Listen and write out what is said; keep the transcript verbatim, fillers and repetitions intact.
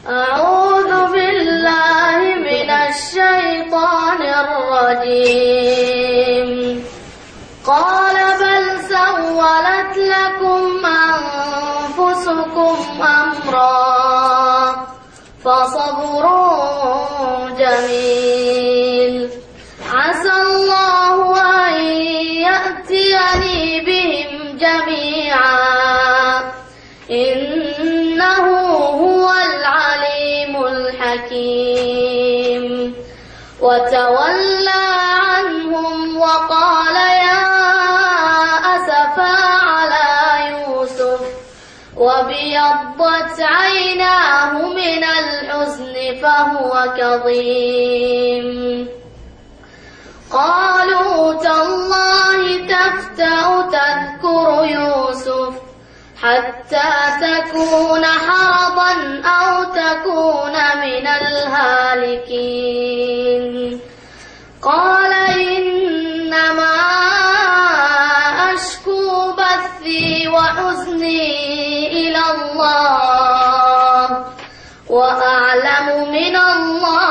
أعوذ بالله من الشيطان الرجيم. قال بل سولت لكم أنفسكم أمرا فصبر جميل عسى الله أن يأتيني بهم جميعا إنه هو العليم الحكيم. وتولى عنهم وقال يا أسفا على يوسف وابيضت عيناه من الحزن فهو كظيم. قالوا تالله تفتأ تذكر يوسف حتى تكون حرضا أو تكون من الهالكين. قال إنما أشكو بثي وحزني إلى الله وأعلم من الله